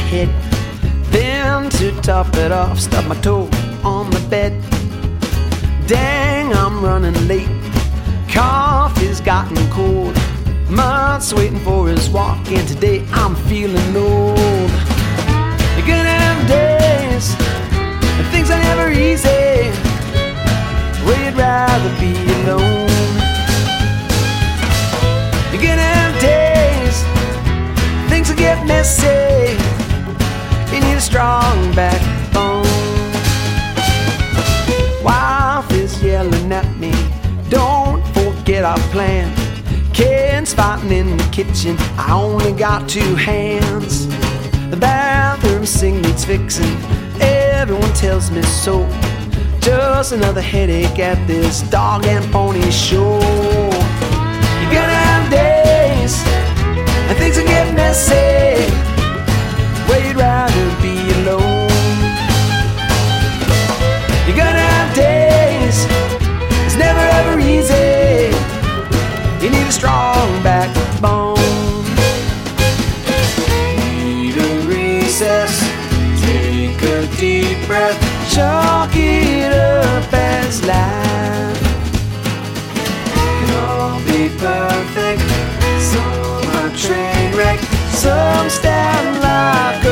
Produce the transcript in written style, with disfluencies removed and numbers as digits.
head. Then to top it off, stub my toe on the bed. Dang, I'm running late. Coffee's gotten cold. Months waiting for his walk, and today I'm feeling old. You're gonna have days and things are never easy, where you'd rather be alone. You're gonna have days things will get messy. You need a strong backbone. Wife is yelling at me, don't forget our plan. Kids fighting in the kitchen, I only got 2 hands. The bathroom sink needs fixing, everyone tells me so. Just another headache at this dog and pony show. You're gonna have days and things will get messy, where you'd rather be alone. You're gonna have days, it's never ever easy. You need a strong backbone. Need a recess, take a deep breath, chalk it up as life. Can all be perfect, some are train wreck, some stand like